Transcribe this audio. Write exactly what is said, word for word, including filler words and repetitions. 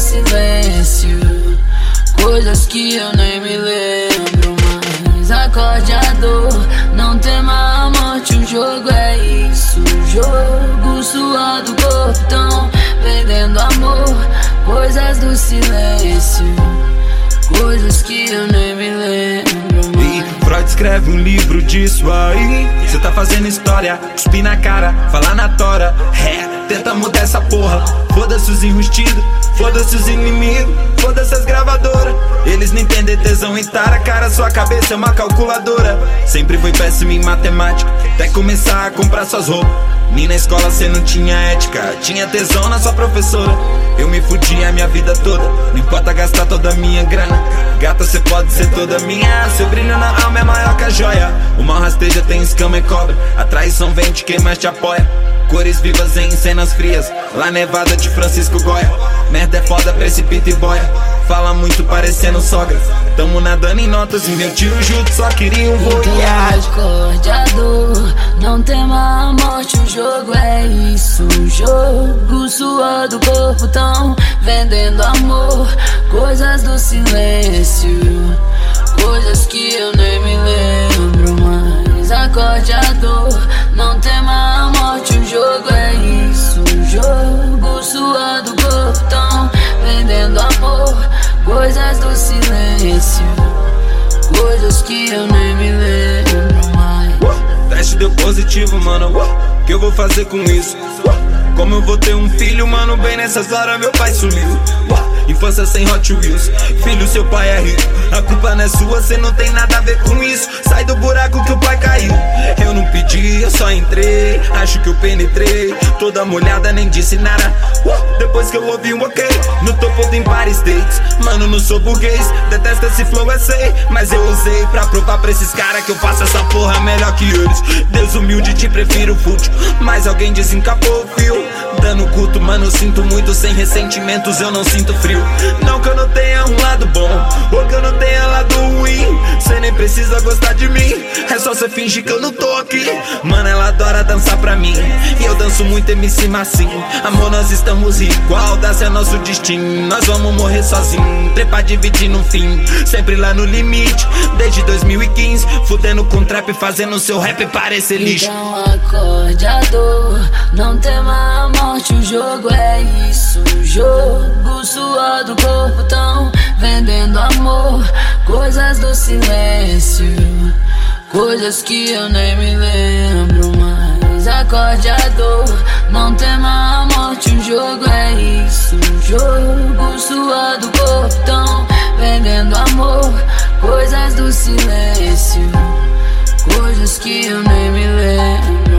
silêncio, coisas que eu nem me lembro mais. Acorde a dor, não tema a morte, o jogo é isso. Jogo suor do corpo, tão vendendo amor, coisas do silêncio, coisas que eu nem me lembro mais. E Freud escreve um livro disso aí. Cê tá fazendo história, cuspe na cara, fala na tora. É, tenta mudar essa porra. Foda-se os enrustidos, foda-se os inimigos, foda-se as gravadoras. Eles não entendem tesão em tara, cara, sua cabeça é uma calculadora. Sempre foi péssimo em matemática, até começar a comprar suas roupas. Nem na escola cê não tinha ética, tinha tesão na sua professora. Eu me fudi a minha vida toda, não importa gastar toda a minha grana. Gata, cê pode ser toda minha, seu brilho na alma é maior que a joia. O mal rasteja, tem escama e cobra, a traição vem de quem mais te apoia. Cores vivas em cenas frias, lá Nevada de Francisco Goya. Merda é foda, precipita e boia, fala muito parecendo sogra. Tamo nadando em notas e meu tio Juto só queria um voo. Acorde a dor, não tema a morte, o jogo é isso. Jogo suor do corpo, tão vendendo amor, coisas do silêncio, coisas que eu nem me lembro mais. Acorde a dor, não tema a morte, o jogo é isso. Jogo suor do corpo, tão vendendo amor, coisas do silêncio, coisas que eu nem me lembro mais. Teste deu positivo, mano, que eu vou fazer com isso? Como eu vou ter um filho, mano, bem nessas horas meu pai sumiu. Infância sem Hot Wheels, filho, seu pai é rico, a culpa não é sua, cê não tem nada a ver com isso. Sai do buraco que o pai caiu. Eu não pedi, eu só entrei, acho que eu penetrei. Toda molhada, nem disse nada, uh, depois que eu ouvi um ok no topo do Empire States. Mano, não sou burguês, detesto esse flow, eu sei, mas eu usei pra provar pra esses caras que eu faço essa porra melhor que eles. Deus humilde, te prefiro fútil, mas alguém desencapou o fio. Dando culto, mano, sinto muito, sem ressentimentos eu não sinto frio. Não que eu não tenha um lado bom, ou que eu não tenha lado ruim. Cê nem precisa gostar de mim, é só cê fingir que eu não tô aqui. Mano, ela adora dançar pra mim, e eu danço muito M C Massim. Amor, nós estamos igual, dá-se é nosso destino. Nós vamos morrer sozinho, trepar dividir no fim. Sempre lá no limite, desde dois mil e quinze. Fudendo com trap, fazendo seu rap parecer lixo. Então acorde a dor, não tema a morte, o jogo é isso. Jogo suor do corpo, tão vendendo amor, coisas do silêncio, coisas que eu nem me lembro mais. Acorde a dor, não tema a morte, o jogo é isso. Jogo suor do corpo, tão vendendo amor, coisas do silêncio, coisas que eu nem me lembro.